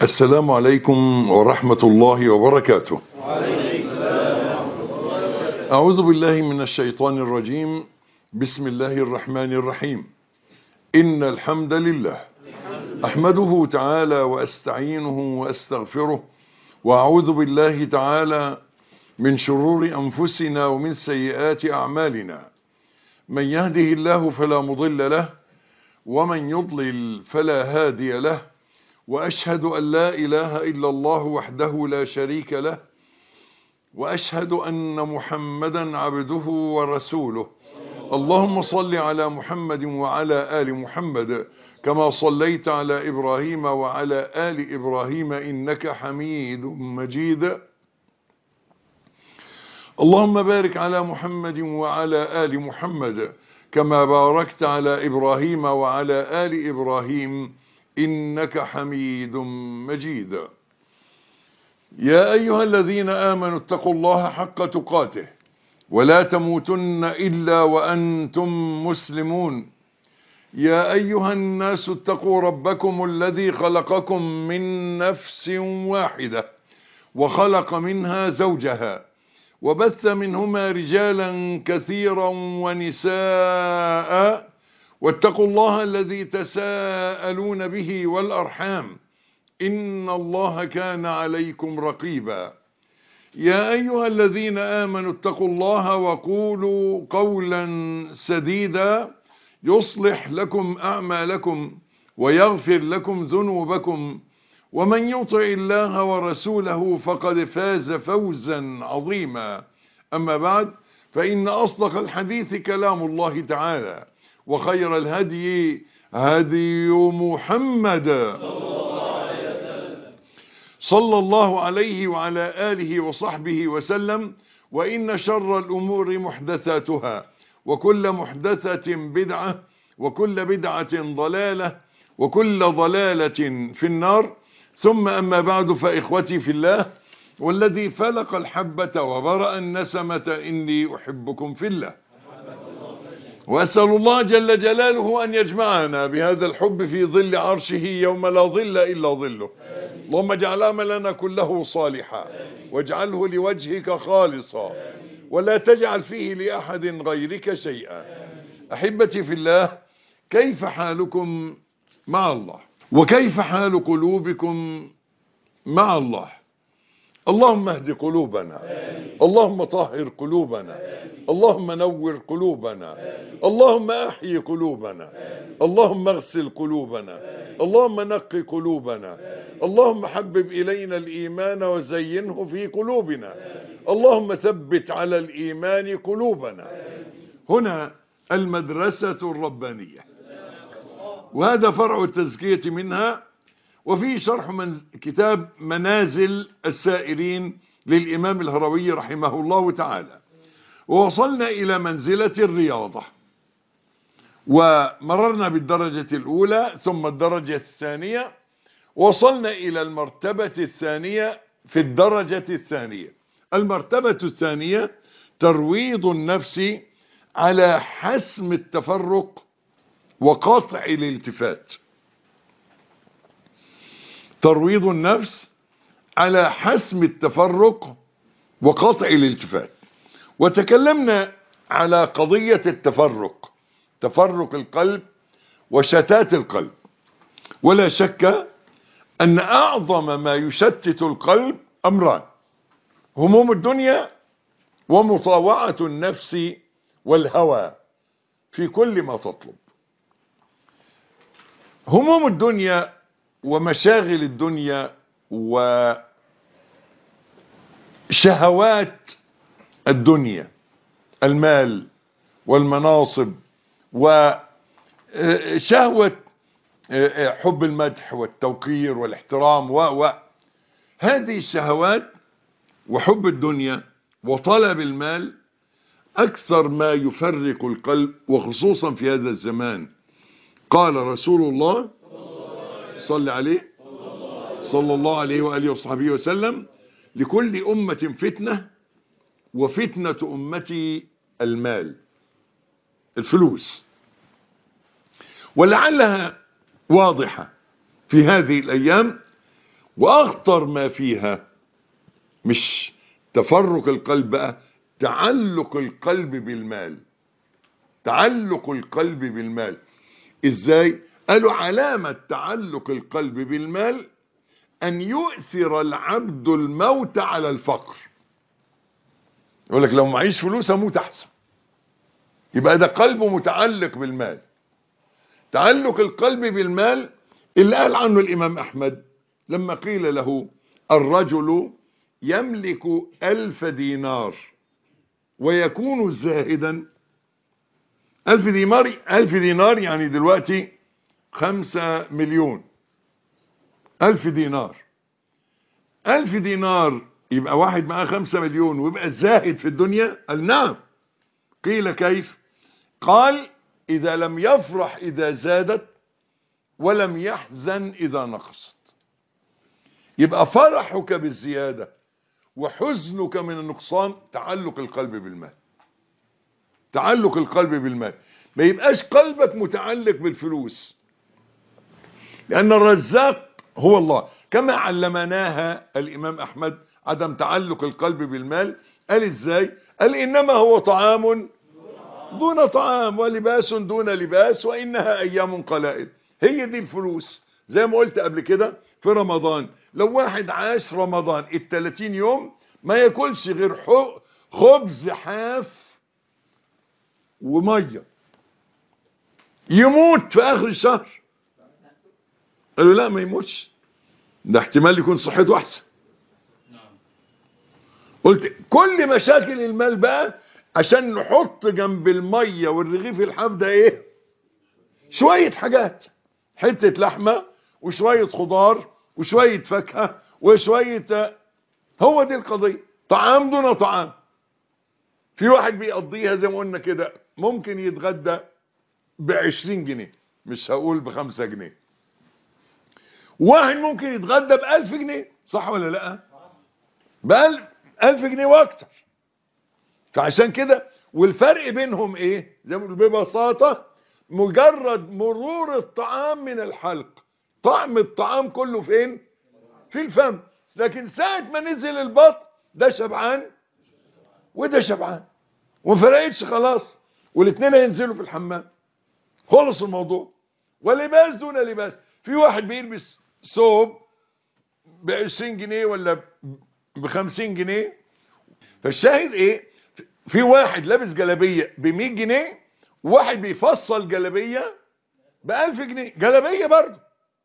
السلام عليكم ورحمة الله وبركاته. وعليكم السلام ورحمة الله. أعوذ بالله من الشيطان الرجيم. بسم الله الرحمن الرحيم. إن الحمد لله أحمده تعالى وأستعينه وأستغفره، وأعوذ بالله تعالى من شرور أنفسنا ومن سيئات أعمالنا. من يهده الله فلا مضل له، ومن يضلل فلا هادي له، وأشهد أن لا إله إلا الله وحده لا شريك له، وأشهد أن محمدا عبده ورسوله. اللهم صل على محمد وعلى آل محمد كما صليت على إبراهيم وعلى آل إبراهيم إنك حميد مجيد. اللهم بارك على محمد وعلى آل محمد كما باركت على إبراهيم وعلى آل إبراهيم إنك حميد مجيد. يا أيها الذين آمنوا اتقوا الله حق تقاته ولا تموتن إلا وأنتم مسلمون. يا أيها الناس اتقوا ربكم الذي خلقكم من نفس واحدة وخلق منها زوجها وبث منهما رجالا كثيرا ونساء، واتقوا الله الذي تساءلون به والأرحام إن الله كان عليكم رقيبا. يا أيها الذين آمنوا اتقوا الله وقولوا قولا سديدا يصلح لكم أعمالكم ويغفر لكم ذنوبكم، ومن يطع الله ورسوله فقد فاز فوزا عظيما. أما بعد، فإن أصدق الحديث كلام الله تعالى، وخير الهدي هدي محمد صلى الله عليه وعلى آله وصحبه وسلم. وإن شر الأمور محدثاتها، وكل محدثة بدعة، وكل بدعة ضلالة، وكل ضلالة في النار. ثم أما بعد، فإخوتي في الله، والذي فلق الحبة وبرأ النسمة إني أحبكم في الله، وأسأل الله جل جلاله أن يجمعنا بهذا الحب في ظل عرشه يوم لا ظل إلا ظله. اللهم اجعل عملنا كله صالحا، واجعله لوجهك خالصا، ولا تجعل فيه لأحد غيرك شيئا. أحبتي في الله، كيف حالكم مع الله؟ وكيف حال قلوبكم مع الله؟ اللهم اهد قلوبنا، اللهم طهر قلوبنا، اللهم نور قلوبنا، اللهم احيي قلوبنا، اللهم اغسل قلوبنا، اللهم نقي قلوبنا، اللهم حبب إلينا الإيمان وزينه في قلوبنا، اللهم ثبت على الإيمان قلوبنا. هنا المدرسة الربانية، وهذا فرع التزكية منها، وفي شرح كتاب منازل السائرين للإمام الهروي رحمه الله تعالى. ووصلنا إلى منزلة الرياضة، ومررنا بالدرجة الأولى ثم الدرجة الثانية، وصلنا إلى المرتبة الثانية في الدرجة الثانية. المرتبة الثانية ترويض النفس على حسم التفرق وقطع الالتفات. ترويض النفس على حسم التفرق وقطع الالتفات. وتكلمنا على قضية التفرق، تفرق القلب وشتات القلب. ولا شك أن أعظم ما يشتت القلب أمران: هموم الدنيا ومطاوعة النفس والهوى في كل ما تطلب. هموم الدنيا ومشاغل الدنيا وشهوات الدنيا، المال والمناصب وشهوة حب المدح والتوقير والاحترام هذه الشهوات وحب الدنيا وطلب المال أكثر ما يفرق القلب، وخصوصا في هذا الزمان. قال رسول الله صلى الله عليه وآله وصحبه وسلم: لكل أمة فتنة، وفتنة أمتي المال، الفلوس. ولعلها واضحة في هذه الأيام، واخطر ما فيها مش تفرق القلب بقى، تعلق القلب بالمال. تعلق القلب بالمال ازاي؟ قالوا علامة تعلق القلب بالمال ان يؤثر العبد الموت على الفقر. يقول لك لو معيش فلوس اموت احسن، يبقى ده قلبه متعلق بالمال. تعلق القلب بالمال اللي قال عنه الامام احمد لما قيل له الرجل يملك 1000 دينار ويكون زاهدا. 1000 دينار يعني دلوقتي 5 مليون. 1000 دينار، 1000 دينار يبقى واحد معاه 5 مليون ويبقى زاهد في الدنيا؟ قال نعم. قيل كيف؟ قال إذا لم يفرح إذا زادت ولم يحزن إذا نقصت. يبقى فرحك بالزيادة وحزنك من النقصان تعلق القلب بالمال. تعلق القلب بالمال، ما يبقاش قلبك متعلق بالفلوس، لأن الرزاق هو الله كما علمناها الإمام أحمد عدم تعلق القلب بالمال. قال إزاي؟ قال إنما هو طعام دون طعام ولباس دون لباس وإنها أيام قلائل. هي دي الفلوس. زي ما قلت قبل كده في رمضان، لو واحد عاش رمضان 30 يوم ما ياكلش غير خبز حاف وميه، يموت في آخر الشهر. قالوا لا ما يموتش، ده احتمال يكون صحته أحسن. قلت كل مشاكل المال بقى عشان نحط جنب المية والرغيف الحاف ده ايه؟ شوية حاجات، حتة لحمة وشوية خضار وشوية فاكهة وشوية، هو دي القضية. طعام دون طعام. في واحد بيقضيها زي ما قلنا كده ممكن يتغدى ب20 جنيه، مش هقول ب5 جنيه. واحد ممكن يتغدى ب1000 جنيه، صح ولا لا؟ ب1000 جنيه واكتر. فعشان كده والفرق بينهم ايه؟ زي ما بيقولوا ببساطة مجرد مرور الطعام من الحلق، طعم الطعام كله فين؟ في الفم. لكن ساعة ما نزل البطن ده شبعان وده شبعان ومفرقتش خلاص، والاثنين هينزلوا في الحمام، خلص الموضوع. ولباس دون لباس. في واحد بيلبس ثوب ب20 جنيه ولا ب50 جنيه. فالشاهد ايه؟ في واحد لابس جلابيه ب100 جنيه وواحد بيفصل جلابيه ب1000 جنيه، جلابيه برضه.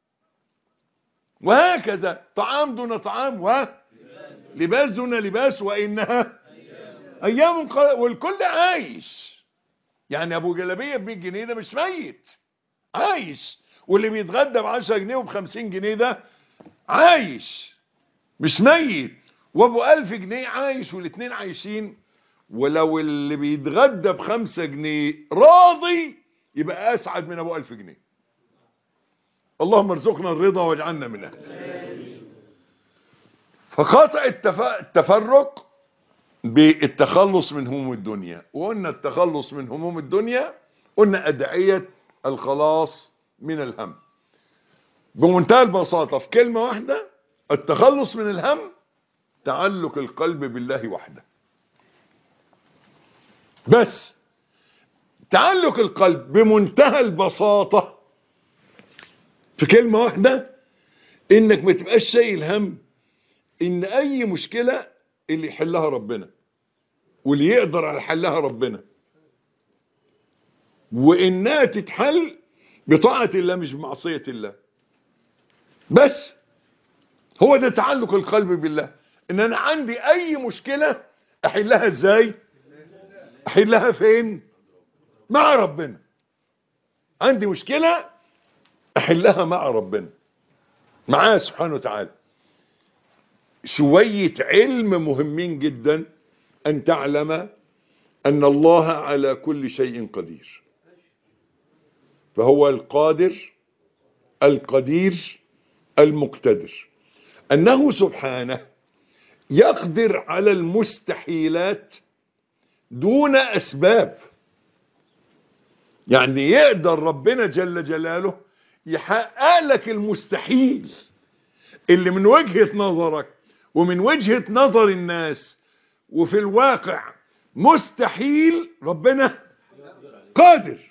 وهكذا طعام دون طعام ولباس دون لباس وإنها أيام والكل عايش. يعني أبو جلابيه ب100 جنيه ده مش ميت، عايش. واللي بيتغدى ب10 جنيه وب50 جنيه ده عايش مش ميت. وابو 1000 جنيه عايش، والاثنين عايشين. ولو اللي بيتغدى ب5 جنيه راضي يبقى اسعد من ابو 1000 جنيه. اللهم ارزقنا الرضا واجعلنا من اهله. فقطع التفرق بالتخلص من هموم الدنيا. وقلنا التخلص من هموم الدنيا قلنا ادعية الخلاص من الهم بمنتهى البساطة في كلمة واحدة: التخلص من الهم تعلق القلب بالله وحده. بس تعلق القلب بمنتهى البساطة في كلمة واحدة، انك ما تبقاش شايل هم ان اي مشكلة اللي يحلها ربنا واللي يقدر على حلها ربنا، وانها تتحل بطاعة الله مش بمعصية الله. بس هو ده تعلق القلب بالله، ان انا عندي اي مشكلة احلها ازاي؟ احلها فين؟ مع ربنا. عندي مشكلة احلها مع ربنا، معاه سبحانه وتعالى. شوية علم مهمين جدا ان تعلم ان الله على كل شيء قدير. فهو القادر القدير المقتدر، انه سبحانه يقدر على المستحيلات دون اسباب. يعني يقدر ربنا جل جلاله يحقق لك المستحيل اللي من وجهة نظرك ومن وجهة نظر الناس وفي الواقع مستحيل، ربنا قادر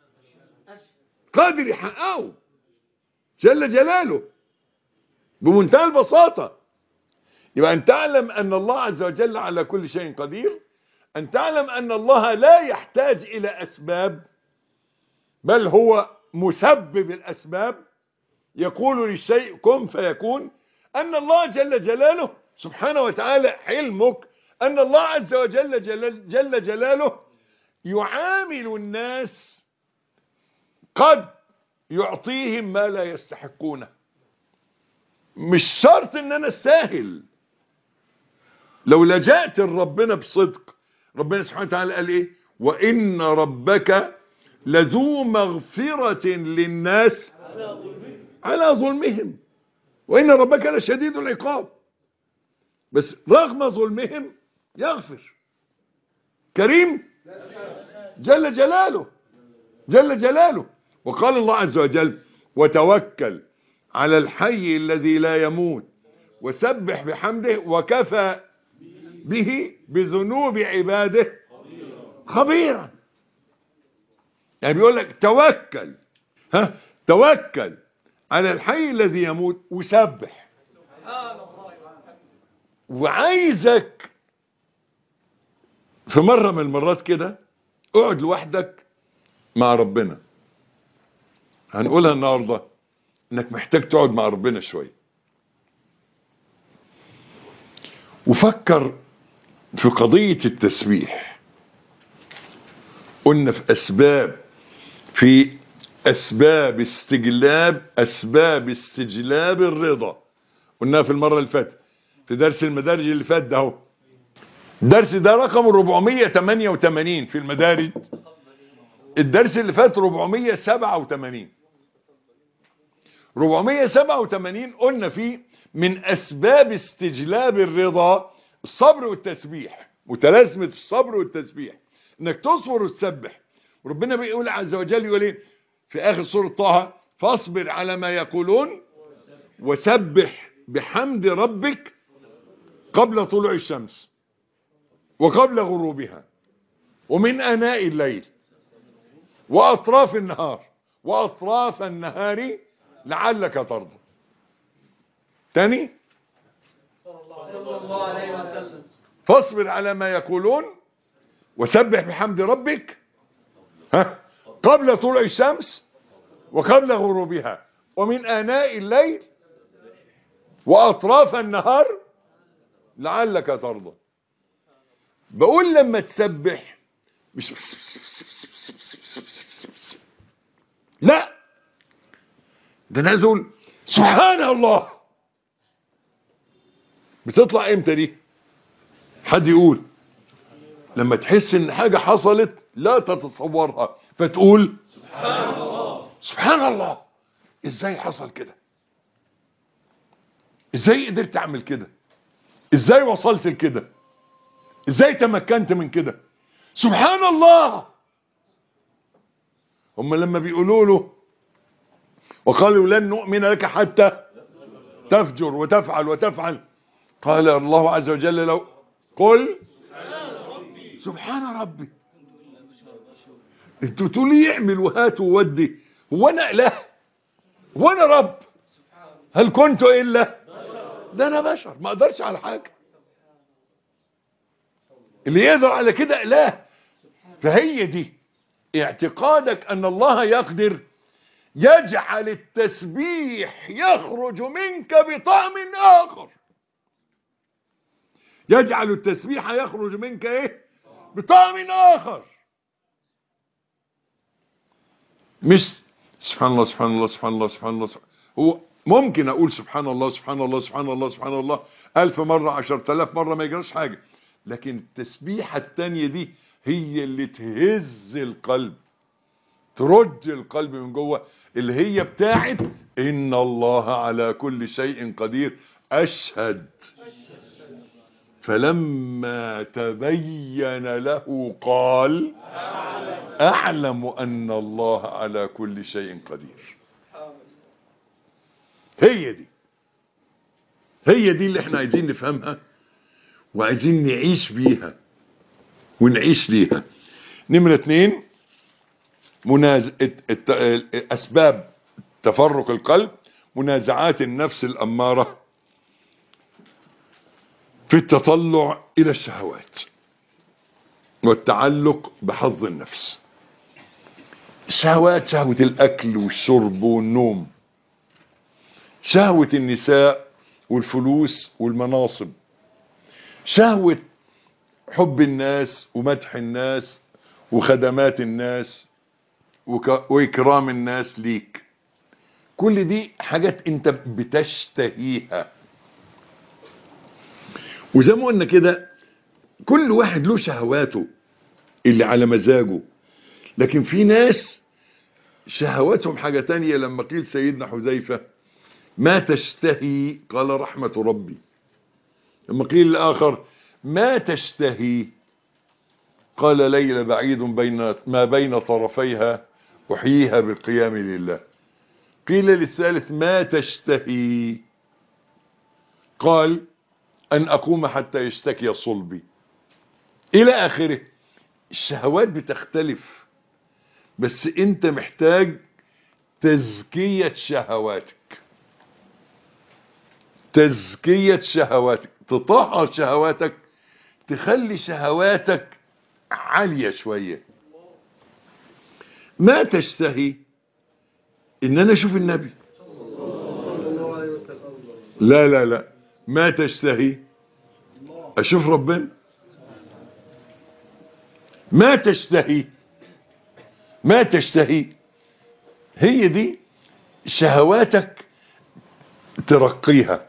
يحققه جل جلاله بمنتهى البساطة. يبقى أن تعلم أن الله عز وجل على كل شيء قدير، أن تعلم أن الله لا يحتاج إلى أسباب، بل هو مسبب الأسباب، يقول للشيء كن فيكون. أن الله جل جلاله سبحانه وتعالى حلمك، أن الله عز وجل جل جلاله يعامل الناس قد يعطيهم ما لا يستحقونه. مش شرط ان انا استاهل. لو لجأت لربنا بصدق، ربنا سبحانه وتعالى قال ايه؟ وان ربك لذو مغفرة للناس على ظلمهم وان ربك لشديد العقاب. بس رغم ظلمهم يغفر، كريم جل جلاله. وقال الله عز وجل وتوكل على الحي الذي لا يموت وسبح بحمده وكفى به بذنوب عباده خبيرا. يعني بيقول لك توكل، توكل على الحي الذي يموت وسبح. وعايزك في مرة من المرات كده اقعد لوحدك مع ربنا. هنقولها النهاردة انك محتاج تقعد مع ربنا شوية وفكر في قضية التسبيح. قلنا في اسباب استجلاب الرضا، قلناها في المرة اللي فاتت في درس المدارج اللي فات ده اهو. الدرس ده رقم 488 في المدارج، الدرس اللي فات 487. 487 قلنا فيه من اسباب استجلاب الرضا الصبر والتسبيح، متلازمة الصبر والتسبيح، انك تصبر وتسبح. وربنا بيقول عز وجل، يقول ايه في اخر سورة طه؟ فاصبر على ما يقولون وسبح بحمد ربك قبل طلوع الشمس وقبل غروبها ومن آناء الليل وأطراف النهار لعلك ترضى. تاني، صلى الله عليه وسلم. فاصبر على ما يقولون وسبح بحمد ربك قبل طلوع الشمس وقبل غروبها ومن آناء الليل وأطراف النهار لعلك ترضى. بقول لما تسبح مش لا، ده نزل سبحان الله. بتطلع امتى دي؟ حد يقول؟ لما تحس ان حاجة حصلت لا تتصورها فتقول سبحان الله. سبحان الله، ازاي حصل كده؟ ازاي قدرت اعمل كده؟ ازاي وصلت لكده؟ ازاي تمكنت من كده؟ سبحان الله. هم لما بيقولوا له وقالوا لن نؤمن لك حتى تفجر وتفعل قال الله عز وجل لو قل سبحان ربي. انتوا تقولوا يعمل وهات وودي، هو انا اله؟ هو انا رب؟ هل كنت الا ده انا بشر ما اقدرش على حاجه. اللي يقدر على كده اله. فهي دي اعتقادك ان الله يقدر يجعل التسبيح يخرج منك بطعم اخر. يجعل التسبيح يخرج منك ايه؟ بطعم اخر. مش سبحان الله سبحان الله سبحان الله سبحان الله. هو ممكن اقول سبحان الله سبحان الله سبحان الله سبحان الله 1000 مرة 10,000 مرة ما يجراش حاجة، لكن التسبيحة التانية دي هي اللي تهز القلب، ترج القلب من جوه، اللي هي بتاعت ان الله على كل شيء قدير. اشهد فلما تبين له قال اعلم ان الله على كل شيء قدير. هي دي هي دي اللي احنا عايزين نفهمها وعايزين نعيش بيها ونعيش ليها. نمرة 2 أسباب تفرق القلب: منازعات النفس الأمارة في التطلع إلى الشهوات والتعلق بحظ النفس. الشهوات: شهوة الأكل والشرب والنوم، شهوة النساء والفلوس والمناصب، شهوة حب الناس ومدح الناس وخدمات الناس وإكرام الناس ليك. كل دي حاجات انت بتشتهيها. وزي ما قلنا كده كل واحد له شهواته اللي على مزاجه، لكن في ناس شهواتهم حاجة تانية. لما قيل سيدنا حذيفة ما تشتهي قال رحمة ربي، لما قيل الآخر ما تشتهي قال ليلة بعيد ما بين طرفيها أحييها بالقيام لله. قيل للثالث ما تشتهي قال أن أقوم حتى يشتكي صلبي، إلى آخره. الشهوات بتختلف، بس أنت محتاج تزكية شهواتك، تزكية شهواتك، تطهر شهواتك، تخلي شهواتك عالية شوية. ما تشتهي إن أنا أشوف النبي، لا لا لا، ما تشتهي أشوف ربنا. ما تشتهي، ما تشتهي، هي دي شهواتك. ترقيها،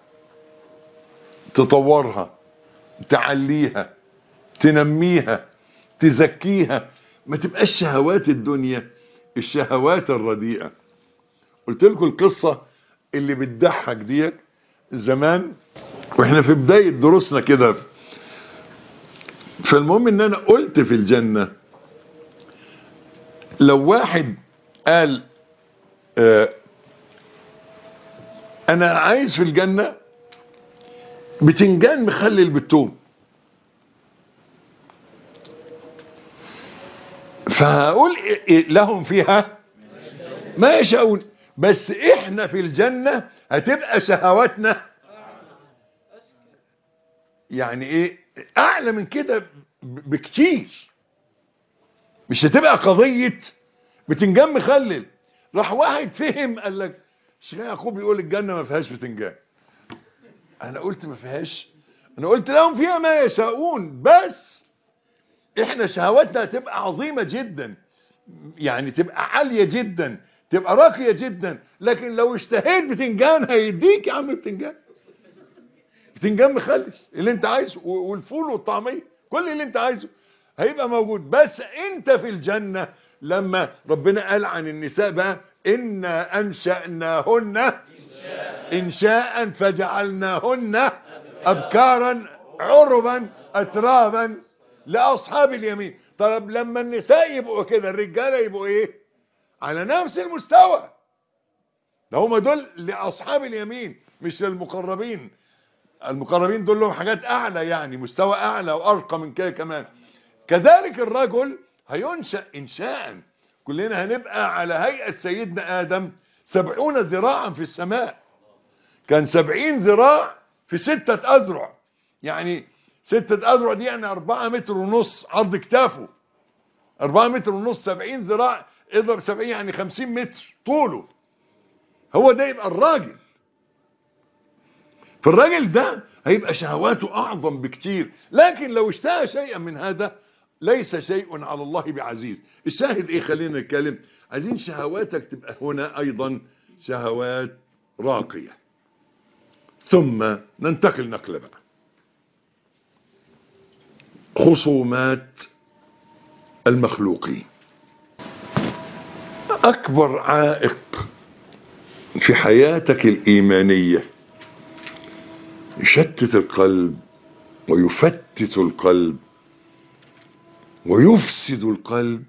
تطورها، تعليها، تنميها، تزكيها. ما تبقاش شهوات الدنيا الشهوات الرديئة. قلت لكم القصة اللي بتضحك ديك زمان واحنا في بداية دروسنا كده. فالمهم ان انا قلت في الجنة لو واحد قال انا عايز في الجنة بتنجان مخلل بالثوم، فهقول لهم فيها ما يشاءون، بس احنا في الجنة هتبقى شهواتنا يعني ايه اعلى من كده بكتير. مش هتبقى قضية بتنجان مخلل. راح واحد فهم قال لك الشيخ يعقوب يقول الجنة ما فيهاش بتنجان. انا قلت ما فيهاش، انا قلت لهم فيها ما يشاءون، بس احنا شهواتنا هتبقى عظيمة جدا، يعني تبقى عالية جدا، تبقى راقية جدا. لكن لو اشتهيت بتنجان هيديك يا عم بتنجان، بتنجان مخلل اللي انت عايزه، والفول والطعمية كل اللي انت عايزه هيبقى موجود. بس انت في الجنة لما ربنا قال عن النساء بقى إنا أنشأناهن إنشاء فجعلناهن أبكارا عربا أترابا لأصحاب اليمين. طب لما النساء يبقوا كده الرجالة يبقوا ايه؟ على نفس المستوى. ده هم دول لأصحاب اليمين مش للمقربين. المقربين دول لهم حاجات أعلى، يعني مستوى أعلى وأرقى من كده كمان. كذلك الرجل هينشأ إنشاء، كلنا هنبقى على هيئة سيدنا آدم 70 ذراعا في السماء. كان 70 ذراع في 6 أذرع، يعني 6 أذرع دي يعني 4 متر ونص عرض كتافه، 4 متر ونص، 70 ذراع اضرب 70 يعني 50 متر طوله. هو ده يبقى الراجل. فالراجل ده هيبقى شهواته أعظم بكتير. لكن لو اشتهى شيئا من هذا ليس شيء على الله بعزيز. الشاهد ايه؟ خلينا نتكلم. عايزين شهواتك تبقى هنا ايضا شهوات راقية. ثم ننتقل نقلة بقى. خصومات المخلوقين. اكبر عائق في حياتك الايمانية يشتت القلب ويفتت القلب ويفسد القلب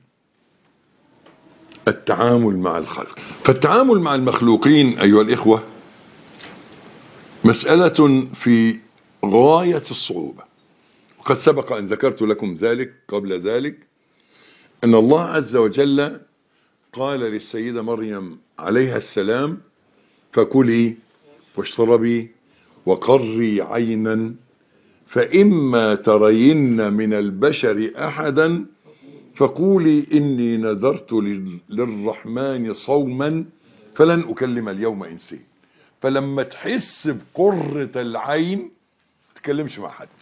التعامل مع الخلق. فالتعامل مع المخلوقين أيها الإخوة مسألة في غاية الصعوبة، وقد سبق أن ذكرت لكم ذلك قبل ذلك، أن الله عز وجل قال للسيدة مريم عليها السلام: فكلي واشربي وقري عينا فإما ترين من البشر أحدا فقولي إني نذرت للرحمن صوما فلن أكلم اليوم إنسيا. فلما تحس بقرة العين ما تتكلمش مع حد،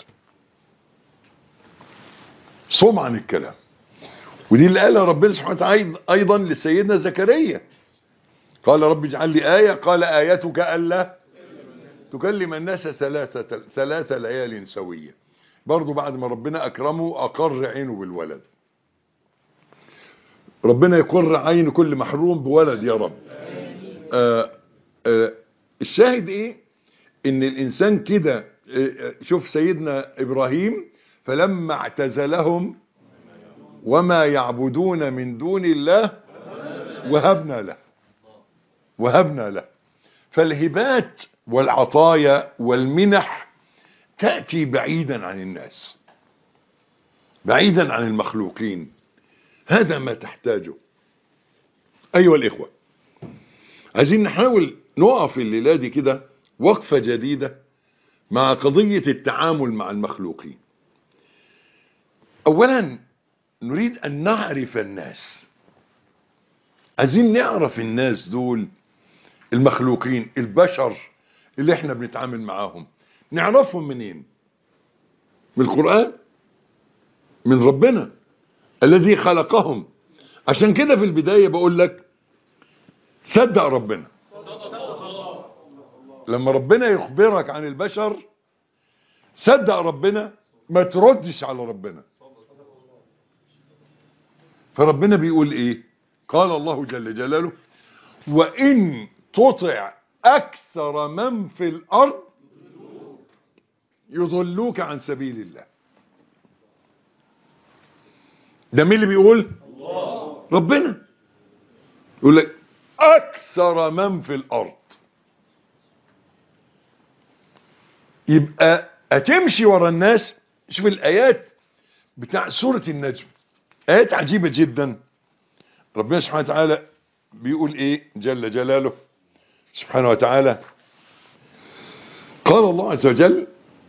صوم عن الكلام. ودي اللي قالها ربنا سبحانه وتعالى أيضا لسيدنا زكريا، قال رب اجعل لي آية، قال آيتك ألا تكلم الناس ثلاث ليال سوية. برضو بعد ما ربنا أكرمه أقر عينه بالولد. ربنا يقر عين كل محروم بولد يا رب. الشاهد ايه؟ ان الانسان كده، شوف سيدنا ابراهيم: فلما اعتزلهم وما يعبدون من دون الله وهبنا له. فالهبات والعطايا والمنح تأتي بعيدا عن الناس، بعيدا عن المخلوقين. هذا ما تحتاجه. أيها الإخوة، عايزين نحاول نقف الليلة دي كده وقفة جديدة مع قضية التعامل مع المخلوقين. أولا نريد أن نعرف الناس. عايزين نعرف الناس دول، المخلوقين، البشر اللي احنا بنتعامل معاهم، نعرفهم منين؟ من القرآن، من ربنا الذي خلقهم. عشان كده في البداية بقول لك صدق ربنا. لما ربنا يخبرك عن البشر صدق ربنا، ما تردش على ربنا. فربنا بيقول ايه؟ قال الله جل جلاله: وإن تطع أكثر من في الأرض يضلوك عن سبيل الله. ده مين اللي بيقول؟ الله. ربنا يقول لك أكثر من في الأرض. يبقى هتمشي ورا الناس. شوف الآيات بتاع سورة النجم، آيات عجيبة جدا. ربنا سبحانه وتعالى بيقول ايه جل جلاله سبحانه وتعالى؟ قال الله عز وجل: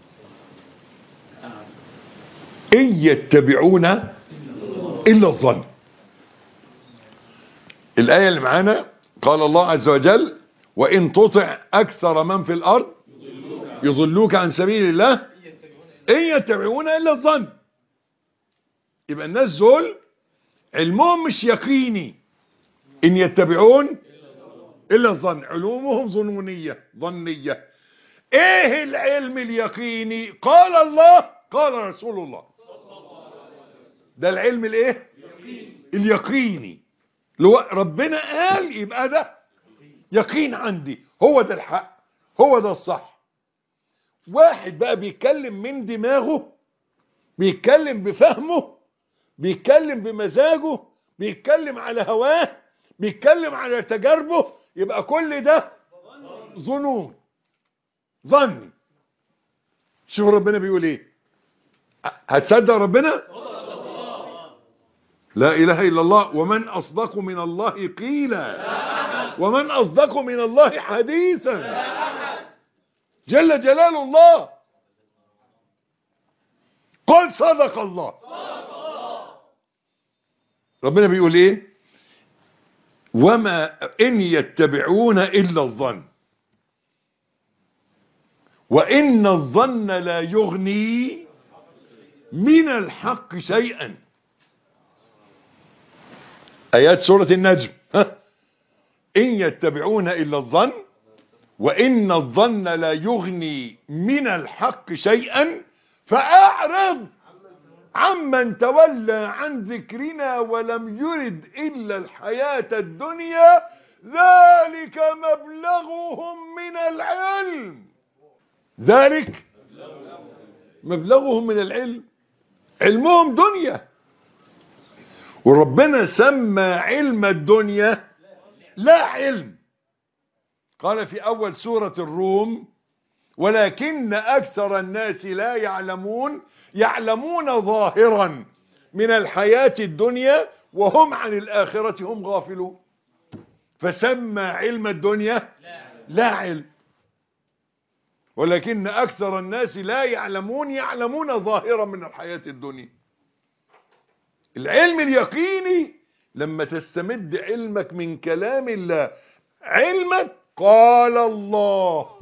إن يتبعون إلا الظن. الآية اللي معانا قال الله عز وجل: وإن تطع أكثر من في الأرض يضلوك عن سبيل الله إن يتبعون إلا الظن. يبقى الناس دول علمهم مش يقيني. إن يتبعون إلا الظن، علومهم ظنية. إيه العلم اليقيني؟ قال الله قال رسول الله. ده العلم الايه؟ اليقيني. لو ربنا قال يبقى ده يقين عندي، هو ده الحق، هو ده الصح. واحد بقى بيتكلم من دماغه، بيتكلم بفهمه، بيتكلم بمزاجه، بيتكلم على هواه، بيتكلم على تجاربه، يبقى كل ده ظنون، ظني. شوف ربنا بيقول ايه؟ هتصدق ربنا؟ لا اله الا الله. ومن اصدق من الله قيلا ومن اصدق من الله حديثا. جل جلال الله. قل صدق الله. ربنا بيقول ايه؟ وما ان يتبعون الا الظن وان الظن لا يغني من الحق شيئا. آيات سورة النجم. إن يتبعون إلا الظن وإن الظن لا يغني من الحق شيئا فأعرض عمن تولى عن ذكرنا ولم يرد إلا الحياة الدنيا ذلك مبلغهم من العلم. ذلك مبلغهم من العلم. علمهم دنيا، وربنا سمى علم الدنيا لا علم. قال في أول سورة الروم: ولكن أكثر الناس لا يعلمون ظاهرا من الحياة الدنيا وهم عن الآخرة هم غافلون. فسمى علم الدنيا لا علم. ولكن أكثر الناس لا يعلمون ظاهرا من الحياة الدنيا. العلم اليقيني لما تستمد علمك من كلام الله. علمك قال الله،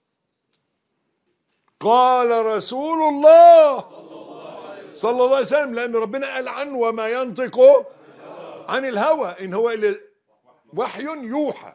قال رسول الله صلى الله عليه وسلم، لأن ربنا قال عنه وما ينطق عن الهوى إن هو إلا وحي يوحى،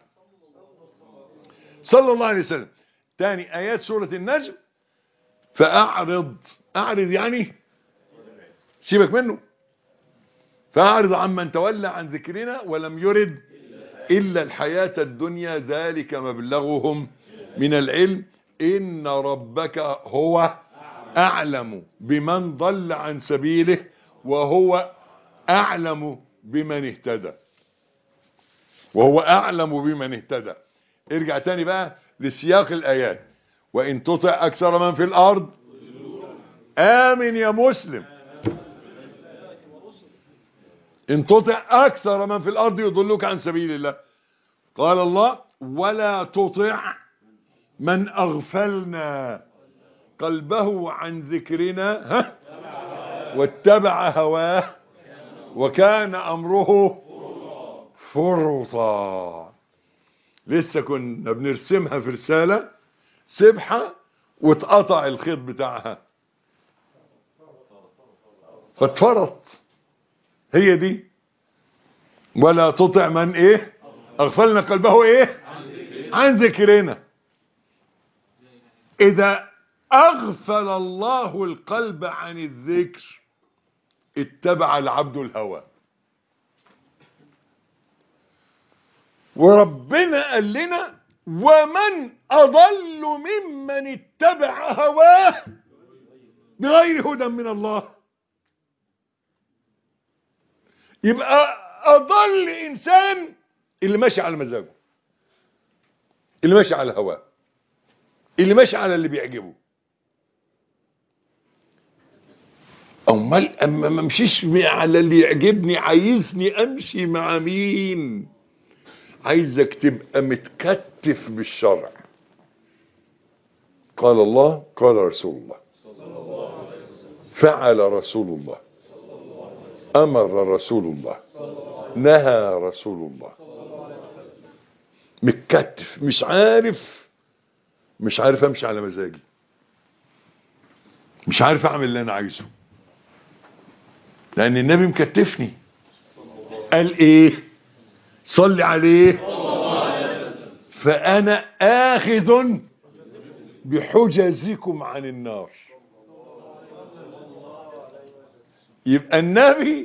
صلى الله عليه وسلم. تاني آيات سورة النجم، فأعرض يعني سيبك منه، فأعرض عمن تولى عن ذكرنا ولم يرد إلا الحياة الدنيا ذلك مبلغهم من العلم إن ربك هو أعلم بمن ضل عن سبيله وهو أعلم بمن اهتدى. وهو أعلم بمن اهتدى. ارجع تاني بقى لسياق الآيات. وإن تطع أكثر من في الأرض آمن يا مسلم. إن تطع أكثر من في الأرض يضلوك عن سبيل الله. قال الله ولا تطع من أغفلنا قلبه عن ذكرنا واتبع هواه وكان أمره فرطا. لسه كنا بنرسمها في رسالة سبحة واتقطع الخيط بتاعها فاتفرط. هي دي ولا تطع من ايه اغفلنا قلبه ايه عن ذكرنا. اذا اغفل الله القلب عن الذكر اتبع العبد الهوى. وربنا قال لنا ومن اضل ممن اتبع هواه بغير هدى من الله. يبقى اضل انسان اللي ماشي على مزاجه، اللي ماشي على هواه، اللي ماشي على اللي بيعجبه. امال اما ما امشيش على اللي يعجبني، عايزني امشي مع مين؟ عايزك تبقى متكتف بالشرع. قال الله قال رسول الله فعل رسول الله امر رسول الله نهى رسول الله. متكتف مش عارف امشي على مزاجي، مش عارف اعمل اللي انا عايزه، لان النبي مكتفني. قال ايه؟ صلي عليه فانا اخذ بحجزكم عن النار. يبقى النبي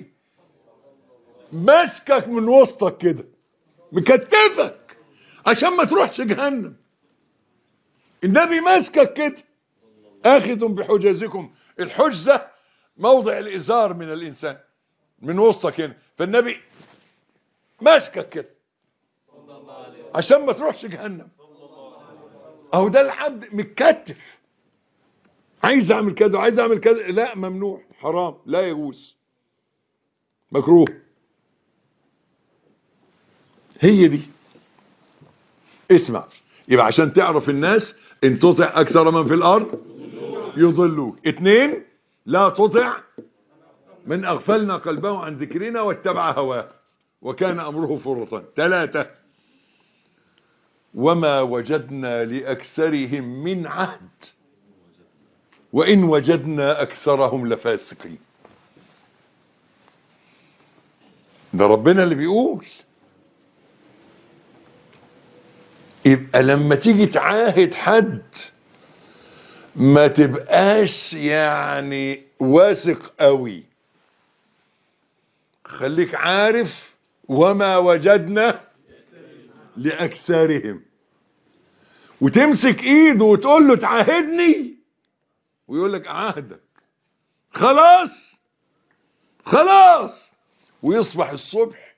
ماسكك من وسطك كده، مكتفك عشان ما تروحش جهنم. النبي ماسكك كده اخذ بحجزكم. الحجزة موضع الازار من الانسان من وسطك هنا، فالنبي ماسكك كده عشان ما تروحش جهنم. اهو ده العبد متكتف، عايز اعمل كذا وعايز اعمل كذا، لا ممنوع حرام لا يجوز مكروه. هي دي. اسمع، يبقى عشان تعرف الناس ان تطع اكثر من في الارض يضلوك. 2 لا تطع من اغفلنا قلبه عن ذكرنا واتبع هواه وكان امره فرطا. 3 وما وجدنا لاكثرهم من عهد وان وجدنا اكثرهم لفاسقين. ده ربنا اللي بيقول. يبقى لما تيجي تعاهد حد ما تبقاش يعني واثق قوي، خليك عارف وما وجدنا لأكثرهم، وتمسك ايده وتقول له تعاهدني ويقول لك اعاهدك خلاص ويصبح الصبح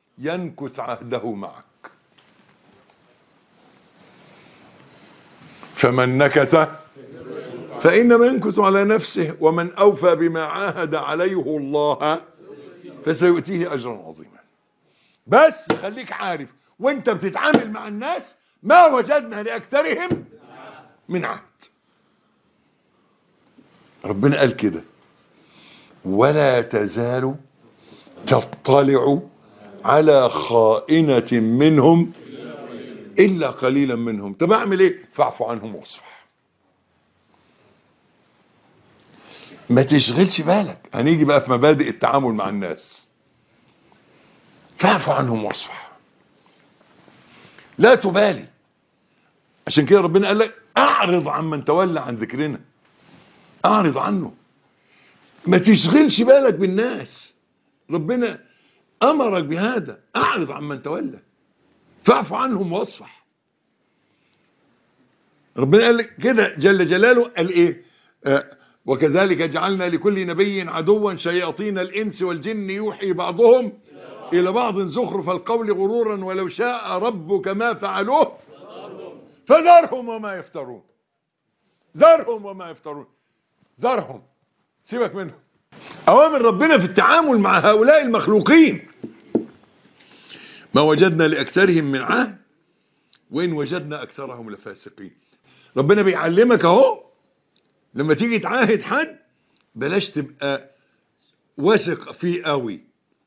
ينكث عهده معك. فمن نكث فإنما ينكث على نفسه ومن أوفى بما عاهد عليه الله فسيؤتيه أجرا عظيما. بس خليك عارف وانت بتتعامل مع الناس ما وجدنا لأكثرهم من عهد. ربنا قال كده ولا تزال تطلع على خائنة منهم إلا قليلا منهم. طب أعمل إيه؟ فاعف عنهم واصفح. ما تشغلش بالك، هنيجي بقى في مبادئ التعامل مع الناس. فاعف عنهم واصفح، لا تبالي. عشان كده ربنا قال لك أعرض عن من تولى عن ذكرنا، أعرض عنه، ما تشغلش بالك بالناس. ربنا أمرك بهذا، أعرض عن من تولى، فاعف عنهم واصفح. ربنا قال لك كده جل جلاله، قال إيه؟ وكذلك جعلنا لكل نبي عدوا شياطين الإنس والجن يوحي بعضهم إلى بعض زخرف القول غرورا ولو شاء ربك ما فعلوه فذرهم وما يفترون. ذرهم وما يفترون، ذرهم، سيبك منهم. أوامر ربنا في التعامل مع هؤلاء المخلوقين. ما وجدنا لأكثرهم من عهد وإن وجدنا أكثرهم لفاسقين. ربنا بيعلمك أهو لما تيجي تعاهد حد بلاش تبقى واثق فيه قوي.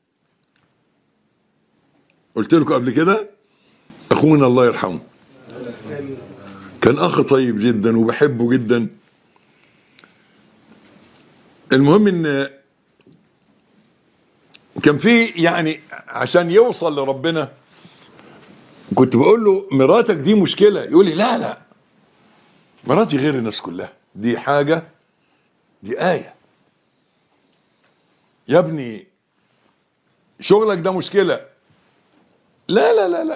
قلت لكم قبل كده أخونا الله يرحمه كان أخ طيب جدا وبحبه جدا. المهم إن كان في يعني عشان يوصل لربنا كنت بقول له مراتك دي مشكلة، يقول لي لا لا مراتي غير الناس كلها، دي حاجة، دي آية. يا ابني شغلك ده مشكلة، لا لا لا لا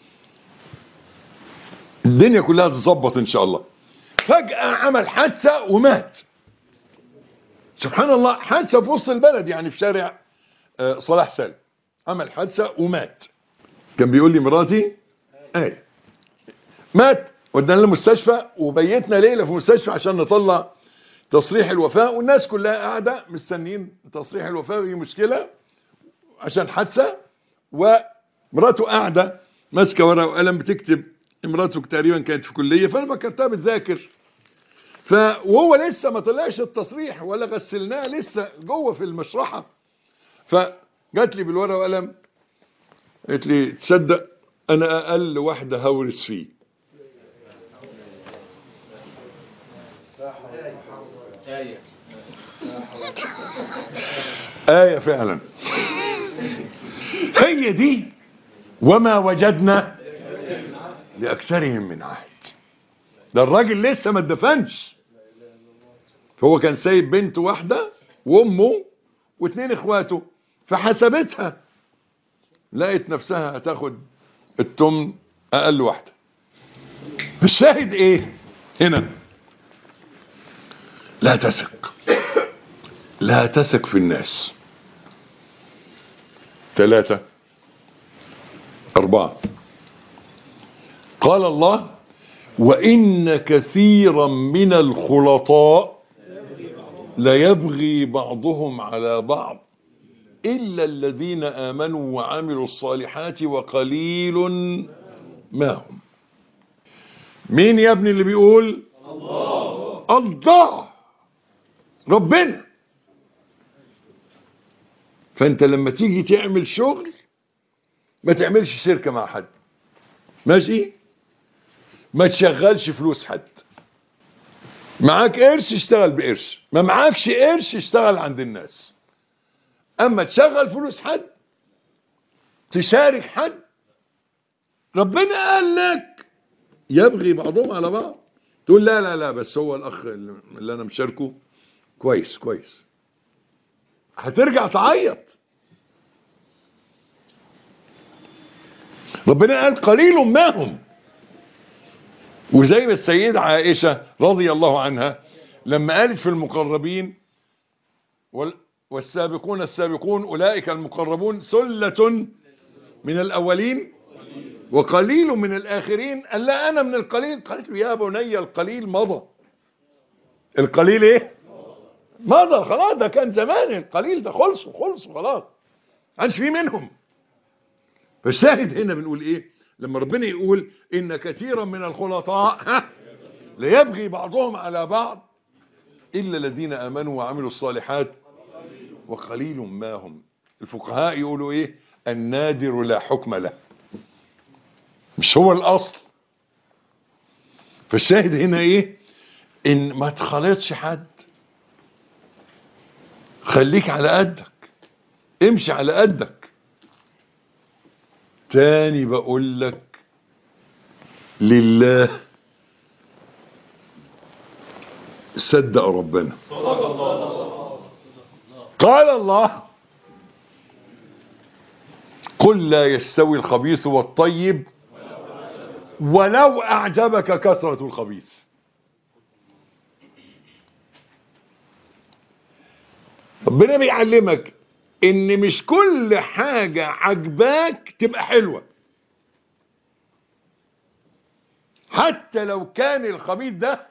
الدنيا كلها تتظبط ان شاء الله. فجأة عمل حادثة ومات. سبحان الله، حادثة في وسط البلد يعني في شارع صلاح سالم، عمل حادثة ومات. كان بيقول لي مراتي ايه مات، ودانا المستشفى وبيتنا ليلة في المستشفى عشان نطلع تصريح الوفاة، والناس كلها قاعدة مستنين تصريح الوفاة، وهي مشكلة عشان حادثة، ومراته قاعدة ماسكة ورقة وقلم بتكتب. مراته تقريبا كانت في كلية، فأنا فكرتها بتذاكر، وهو لسه ما طلعش التصريح ولا غسلناه، لسه جوه في المشرحة. فجات لي بالورقة وقلم قالت لي تصدق أنا أقل واحدة هورث فيه. آية فعلا. هي دي وما وجدنا لأكثرهم من عهد. ده الراجل لسه ما اتدفنش، فهو كان سايب بنت واحدة وامه واثنين اخواته، فحسبتها لقيت نفسها هتاخد التمن اقل واحدة. الشاهد ايه هنا؟ لا تثق، لا تثق في الناس. 3 4 قال الله وإن كثيرا من الخلطاء ليبغي بعضهم على بعض إلا الذين آمنوا وعملوا الصالحات وقليل ما هم. مين يا ابني اللي بيقول؟ الله. الله ربنا. فانت لما تيجي تعمل شغل ما تعملش شركة مع حد، ماشي؟ ما تشغلش فلوس حد. معاك قرش اشتغل بقرش، ما معاكش قرش اشتغل عند الناس. اما تشغل فلوس حد، تشارك حد، ربنا قال لك يبغي بعضهم على بعض، تقول لا لا لا بس هو الاخ اللي انا مشاركه كويس كويس، هترجع تعيط. ربنا قال قليل ما هم. وزي ما السيدة عائشة رضي الله عنها لما قالت في المقربين والسابقون السابقون أولئك المقربون ثلة من الأولين وقليل من الآخرين قال لا أنا من القليل. قالت له يا بني القليل مضى. القليل إيه؟ مضى خلاص، ده كان زمان القليل ده خلصوا خلاص، عادش فيه منهم. فالشاهد هنا بنقول إيه لما ربنا يقول إن كثيرا من الخلطاء ليبغي بعضهم على بعض إلا الذين آمنوا وعملوا الصالحات وقليل ما هم. الفقهاء يقولوا إيه؟ النادر لا حكم له، مش هو الأصل. فالشاهد هنا إيه؟ إن ما تخالطش حد، خليك على قدك، امشي على قدك. تاني بقول لك لله صدق ربنا. قال الله قل لا يستوي الخبيث والطيب ولو أعجبك كثرة الخبيث. ربنا بيعلمك ان مش كل حاجة عجباك تبقى حلوة، حتى لو كان الخبيث ده،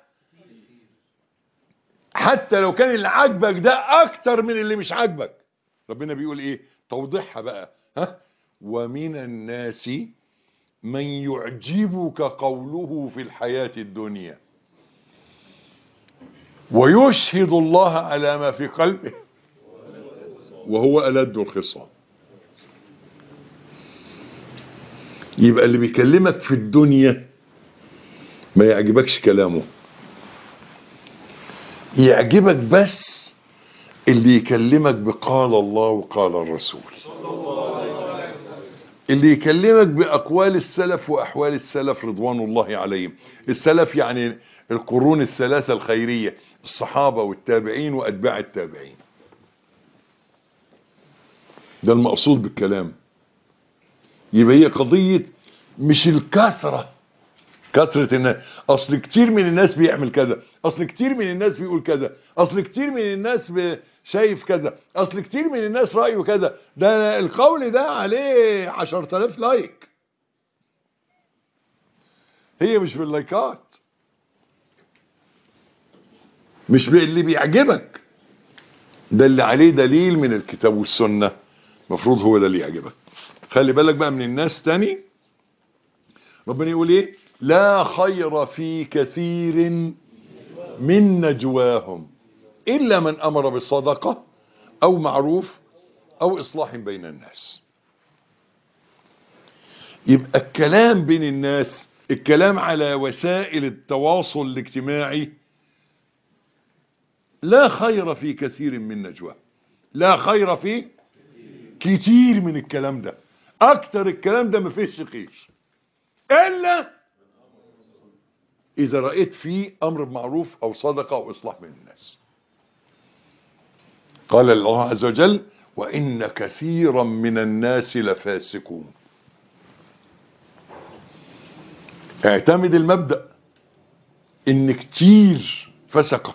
حتى لو كان اللي عاجبك ده اكتر من اللي مش عاجبك. ربنا بيقول ايه؟ توضيحها بقى، ومن الناس من يعجبك قوله في الحياة الدنيا ويشهد الله على ما في قلبه وهو ألد الخصام. يبقى اللي بيكلمك في الدنيا ما يعجبكش كلامه، يعجبك بس اللي يكلمك بقال الله وقال الرسول، اللي يكلمك بأقوال السلف وأحوال السلف رضوان الله عليهم. السلف يعني القرون الثلاثة الخيرية، الصحابة والتابعين وأتباع التابعين. ده المقصود بالكلام. يبقى هي قضية مش الكثرة، كثرة الناس، اصل كتير من الناس بيعمل كذا، اصل كتير من الناس بيقول كذا، اصل كتير من الناس شايف كذا، اصل كتير من الناس رأيه كذا، ده القول ده عليه 10,000 لايك. هي مش باللايكات، مش باللي بيعجبك، ده اللي عليه دليل من الكتاب والسنة، مفروض هو ده اللي يعجبك. خلي بالك بقى من الناس تاني. ربنا يقول ايه؟ لا خير في كثير من نجواهم إلا من أمر بالصدقة أو معروف أو إصلاح بين الناس. يبقى الكلام بين الناس، الكلام على وسائل التواصل الاجتماعي، لا خير في كثير من نجواهم. لا خير في كتير من الكلام ده، أكتر الكلام ده ما فيش خير إلا إذا رأيت فيه أمر بمعروف أو صدقة أو إصلاح بين الناس. قال الله عز وجل وإن كثيرا من الناس لفاسقون. اعتمد المبدأ إن كتير فسقة.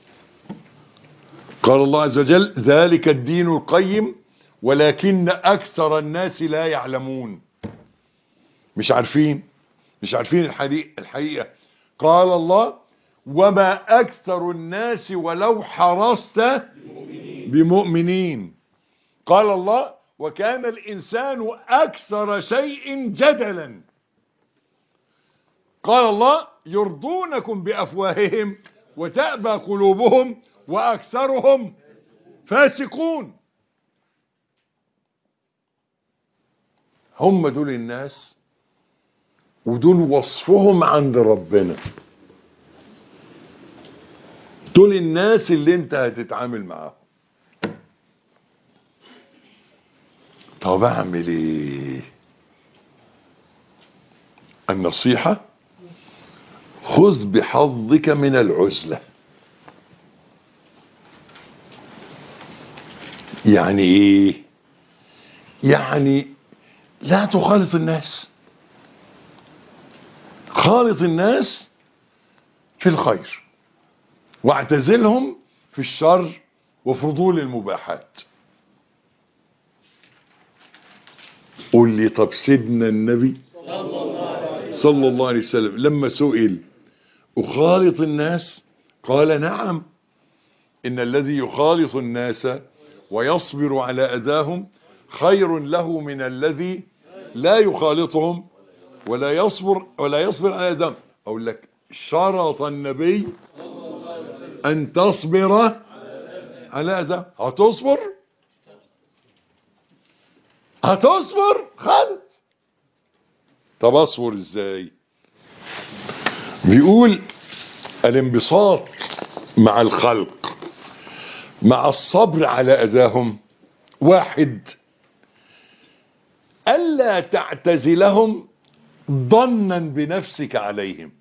قال الله عز وجل ذلك الدين القيم ولكن أكثر الناس لا يعلمون. مش عارفين الحقيقة. قال الله وما أكثر الناس ولو حرصت بمؤمنين. قال الله وكان الإنسان أكثر شيء جدلا. قال الله يرضونكم بأفواههم وتأبى قلوبهم وأكثرهم فاسقون. هم دول الناس، ودول وصفهم عند ربنا، دول الناس اللي انت هتتعامل معاهم. طب اعمل ايه؟ النصيحة خذ بحظك من العزلة. يعني ايه؟ يعني لا تخالط الناس، خالط الناس في الخير واعتزلهم في الشر وفضول المباحات. قول لي طب سيدنا النبي صلى الله عليه وسلم لما سئل أخالط الناس؟ قال نعم، إن الذي يخالط الناس ويصبر على أذاهم خير له من الذي لا يخالطهم ولا يصبر على أذاهم. أقول لك شرط النبي أن تصبر على أذاهم. هتصبر خالص. طب أصبر إزاي؟ بيقول الانبساط مع الخلق مع الصبر على أذاهم: واحد، ألا تعتزلهم ظنا بنفسك عليهم.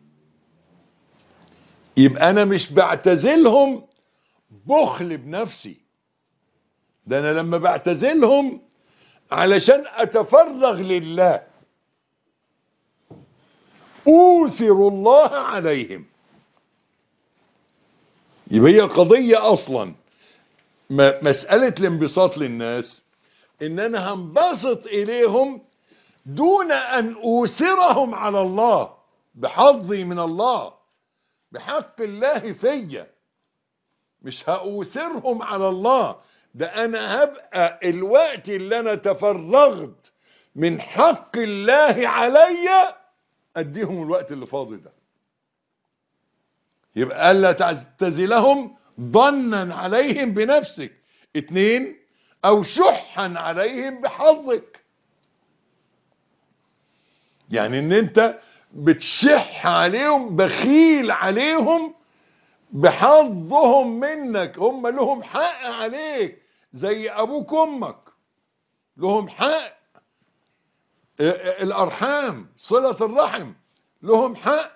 يبقى أنا مش بعتزلهم بخل بنفسي، ده أنا لما بعتزلهم علشان أتفرغ لله، أوثر الله عليهم. يبقى هي القضية أصلا مسألة الانبساط للناس إن أنا هنبسط إليهم دون أن أوثرهم على الله، بحظي من الله، بحق الله فيا. مش هأوثرهم على الله، ده أنا هبقى الوقت اللي أنا تفرغت من حق الله عليا أديهم الوقت اللي فاضي ده. يبقى ألا تعتزلهم ظنا عليهم بنفسك. اتنين، أو شحا عليهم بحظك. يعني ان انت بتشح عليهم، بخيل عليهم بحظهم منك. هم لهم حق عليك زي ابوك امك لهم حق، الارحام صلة الرحم لهم حق،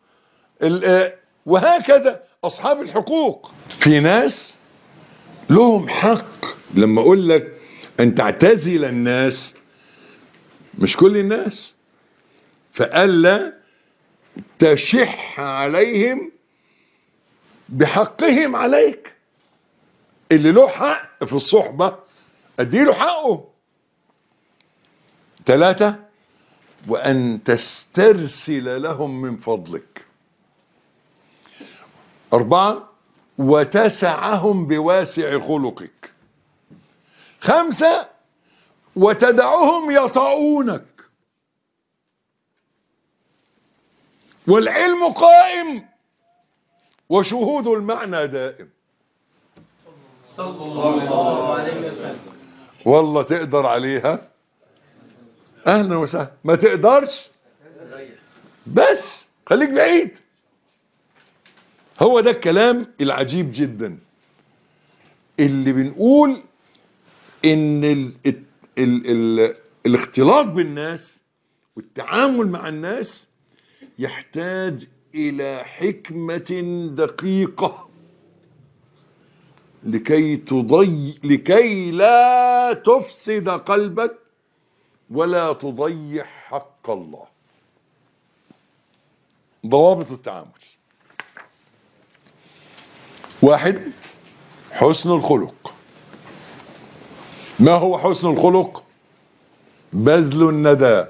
وهكذا اصحاب الحقوق. في ناس لهم حق. لما اقول لك ان تعتزل الناس، مش كل الناس، فألا تشح عليهم بحقهم عليك. اللي له حق في الصحبة اديله حقه. 3، وأن تسترسل لهم من فضلك. 4، وتسعهم بواسع خلقك. 5، وتدعهم يطؤونك. والعلم قائم وشهود المعنى دائم. صلى الله عليه وسلم. والله تقدر عليها اهلا وسهلا، ما تقدرش بس خليك بعيد. هو ده الكلام العجيب جدا اللي بنقول ان الاختلاط بالناس والتعامل مع الناس يحتاج إلى حكمة دقيقة لكي لا تفسد قلبك ولا تضيع حق الله. ضوابط التعامل: 1، حسن الخلق. ما هو حسن الخلق؟ بذل الندى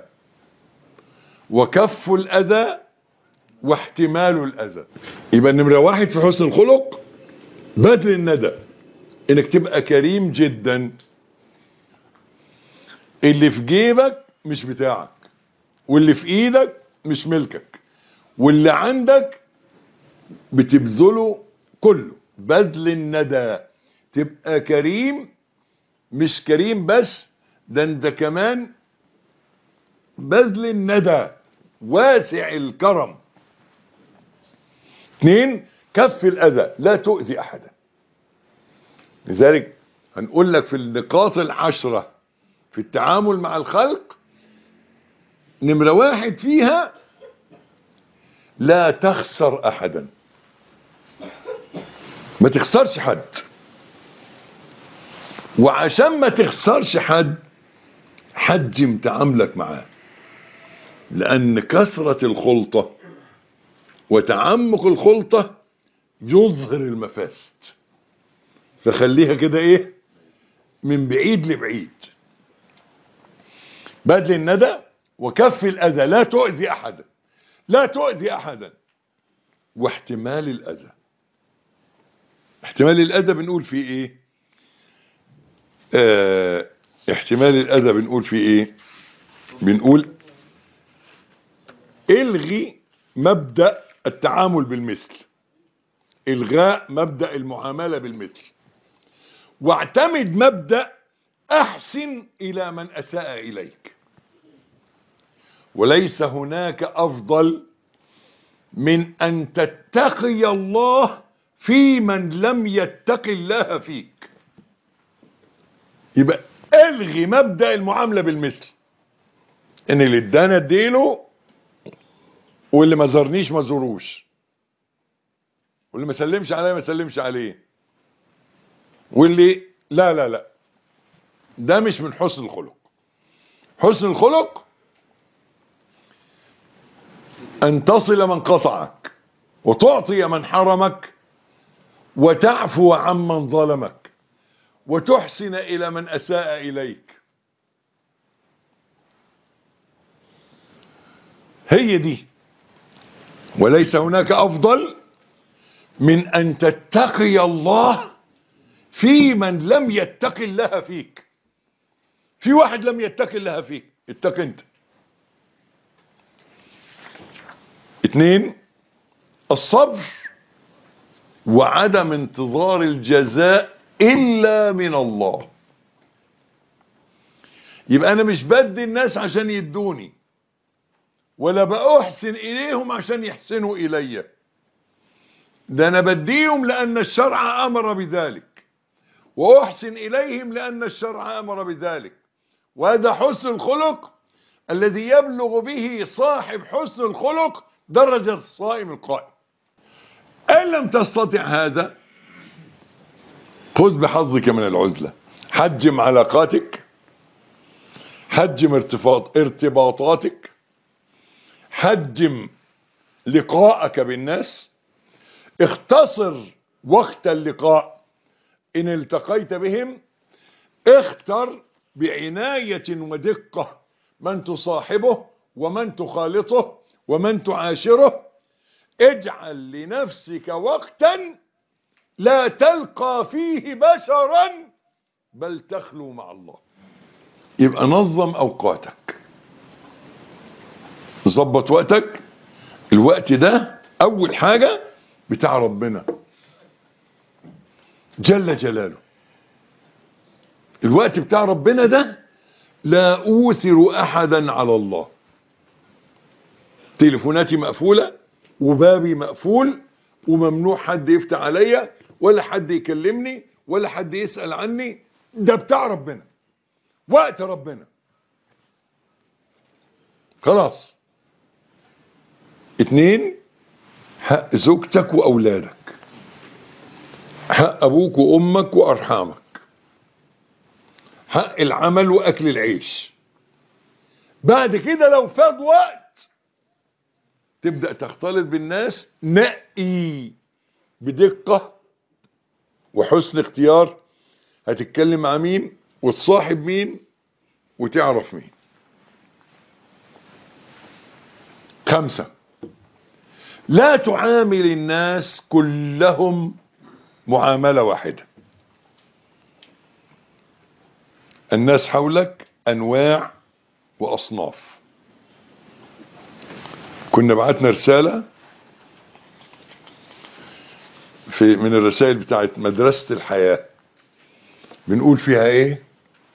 وكف الأذى واحتمال الأذى. يبقى نمرة 1 في حسن الخلق بذل الندى، انك تبقى كريم جدا. اللي في جيبك مش بتاعك، واللي في ايدك مش ملكك، واللي عندك بتبذله كله. بذل الندى، تبقى كريم. مش كريم بس، ده انت كمان بذل الندى، واسع الكرم. 2، كف الأذى، لا تؤذي أحدا. لذلك هنقول لك في النقاط 10 في التعامل مع الخلق، نمرة 1 فيها لا تخسر أحدا. ما تخسرش حد. وعشان ما تخسرش حد حجم تعاملك معاه، لأن كثرة الخلطة وتعمق الخلطة يظهر المفاسد. فخليها كده من بعيد لبعيد. بذل الندى وكف الأذى، لا تؤذي أحدا، لا تؤذي أحدا. واحتمال الأذى، احتمال الأذى بنقول فيه إيه؟ احتمال الأذى بنقول فيه إيه؟ بنقول الغي مبدأ التعامل بالمثل، الغاء مبدأ المعاملة بالمثل، واعتمد مبدأ أحسن إلى من أساء إليك. وليس هناك أفضل من أن تتقي الله في من لم يتق الله فيك. يبقى الغي مبدأ المعاملة بالمثل، ان اللي ادانا اديله، واللي ما زارنيش ما زوروش، واللي ما سلمش عليا ما سلمش عليه، واللي لا لا لا، ده مش من حسن الخلق. حسن الخلق أن تصل من قطعك، وتعطي من حرمك، وتعفو عمن ظلمك، وتحسن إلى من أساء إليك. هي دي. وليس هناك أفضل من أن تتقي الله في من لم يتق الله فيك. في واحد لم يتق الله فيك، اتق انت. 2، الصبر وعدم انتظار الجزاء إلا من الله. يبقى أنا مش بدي الناس عشان يدوني، ولا بأحسن إليهم عشان يحسنوا إلي، ده أنا بديهم لأن الشرع أمر بذلك، وأحسن إليهم لأن الشرع أمر بذلك. وهذا حسن الخلق الذي يبلغ به صاحب حسن الخلق درجة الصائم القائم. إن لم تستطع هذا، خذ بحظك من العزلة، حجم علاقاتك، حجم ارتباطاتك، حجم لقاءك بالناس، اختصر وقت اللقاء إن التقيت بهم، اختر بعناية ودقة من تصاحبه ومن تخالطه ومن تعاشره. اجعل لنفسك وقتا لا تلقى فيه بشرا بل تخلو مع الله. يبقى نظم أوقاتك، ظبط وقتك. الوقت ده أول حاجة بتاع ربنا جل جلاله. الوقت بتاع ربنا ده لا أوثر أحدا على الله. تليفوناتي مقفولة وبابي مقفول وممنوع حد يفتح عليا ولا حد يكلمني ولا حد يسأل عني. ده بتاع ربنا، وقت ربنا، خلاص. 2، حق زوجتك وأولادك، حق أبوك وأمك وأرحامك، حق العمل وأكل العيش. بعد كده لو فاض وقت تبدأ تختلط بالناس، نقي بدقة وحسن اختيار هتتكلم مع مين وتصاحب مين وتعرف مين. 5، لا تعامل الناس كلهم معاملة واحدة. الناس حولك أنواع وأصناف. كنا بعتنا رسالة من الرسائل بتاعت مدرسة الحياة، بنقول فيها ايه؟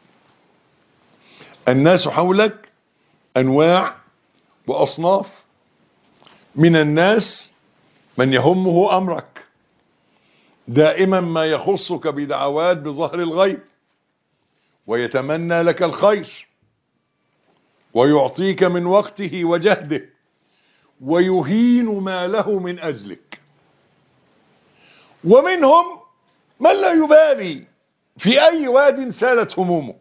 الناس حولك أنواع وأصناف. من الناس من يهمه أمرك، دائما ما يخصك بدعوات بظهر الغيب، ويتمنى لك الخير، ويعطيك من وقته وجهده، ويهين ماله من أجلك. ومنهم من لا يبالي في أي واد سالت همومك،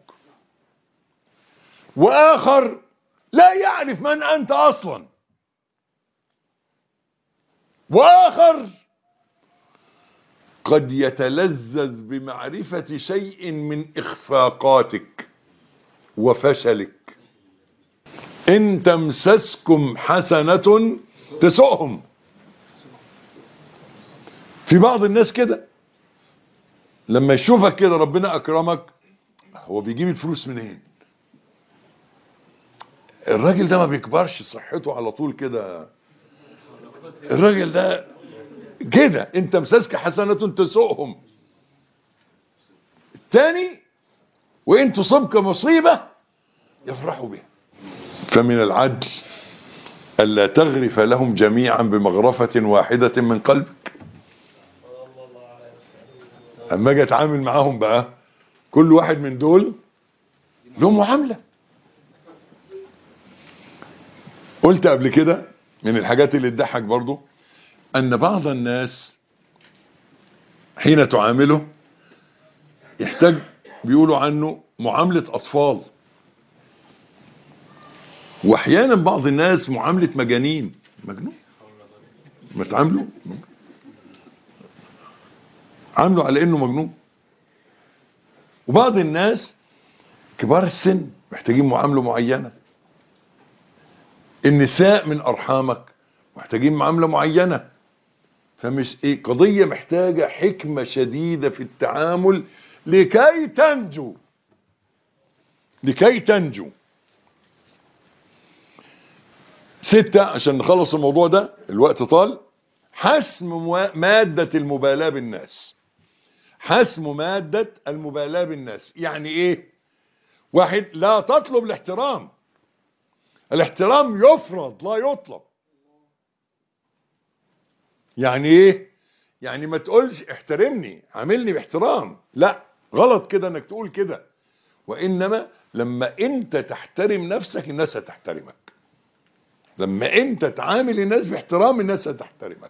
وآخر لا يعرف من أنت أصلا، وآخر قد يتلذذ بمعرفة شيء من إخفاقاتك وفشلك. إن تمسسكم حسنة تسؤهم. في بعض الناس كده لما يشوفك كده ربنا أكرمك، هو بيجيب الفلوس منين؟ الراجل ده ما بيكبرش صحته على طول كده، الراجل ده كده. انت مساسك حسنة تسؤهم. الثاني وان تصبك مصيبة يفرحوا بها. فمن العدل ألا تغرف لهم جميعا بمغرفة واحدة من قلبك. اما اجي اتعامل معاهم بقى، كل واحد من دول له معاملة. قلت قبل كده من الحاجات اللي تضحك برضو ان بعض الناس حين تعامله يحتاج، بيقولوا عنه معاملة اطفال، واحيانا بعض الناس معاملة مجانين. مجنون ما تعامله، عامله على انه مجنون. وبعض الناس كبار السن محتاجين معاملة معينة. النساء من ارحامك محتاجين معاملة معينة. فمش ايه قضية محتاجة حكمة شديدة في التعامل لكي تنجو، لكي تنجو. 6 عشان نخلص الموضوع ده، الوقت طال. حسم مادة المبالاة بالناس. حسم مادة المبالاة بالناس يعني ايه؟ واحد، لا تطلب الاحترام. الاحترام يفرض لا يطلب. يعني ايه؟ يعني ما تقولش احترمني عاملني باحترام، لا غلط كده انك تقول كده. وانما لما انت تحترم نفسك الناس هتحترمك. لما انت تعامل الناس باحترام الناس هتحترمك.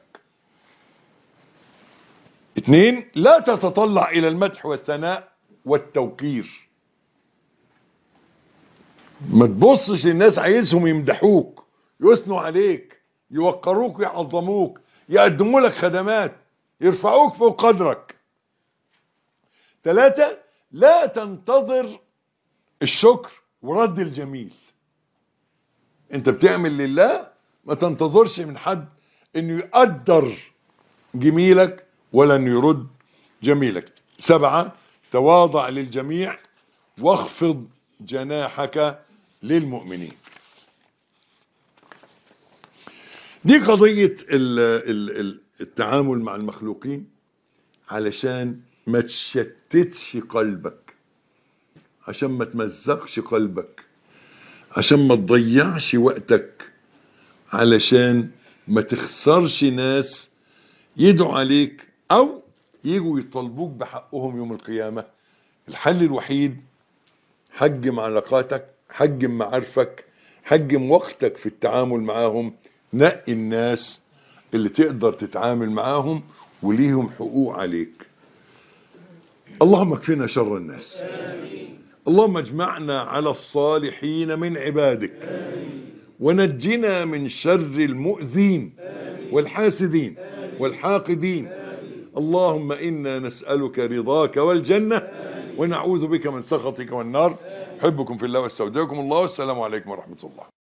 2، لا تتطلع الى المدح والثناء والتوقير. ما تبصش للناس عايزهم يمدحوك، يثنوا عليك، يوقروك ويعظموك، يقدموا لك خدمات، يرفعوك فوق قدرك. 3، لا تنتظر الشكر ورد الجميل. انت بتعمل لله، ما تنتظرش من حد انه يقدر جميلك ولا انه يرد جميلك. 7، تواضع للجميع واخفض جناحك للمؤمنين. دي قضية التعامل مع المخلوقين علشان ما تشتتش قلبك، عشان ما تمزقش قلبك، عشان ما تضيعش وقتك، علشان ما تخسرش ناس يدعوا عليك او يجوا يطالبوك بحقهم يوم القيامة. الحل الوحيد حجم علاقاتك، حجم معارفك، حجم وقتك في التعامل معاهم. نقي الناس اللي تقدر تتعامل معاهم وليهم حقوق عليك. اللهم اكفنا شر الناس. اللهم اجمعنا على الصالحين من عبادك، ونجنا من شر المؤذين والحاسدين والحاقدين. اللهم إنا نسألك رضاك والجنة، ونعوذ بك من سخطك والنار. أحبكم في الله واستودعكم الله، والسلام عليكم ورحمة الله.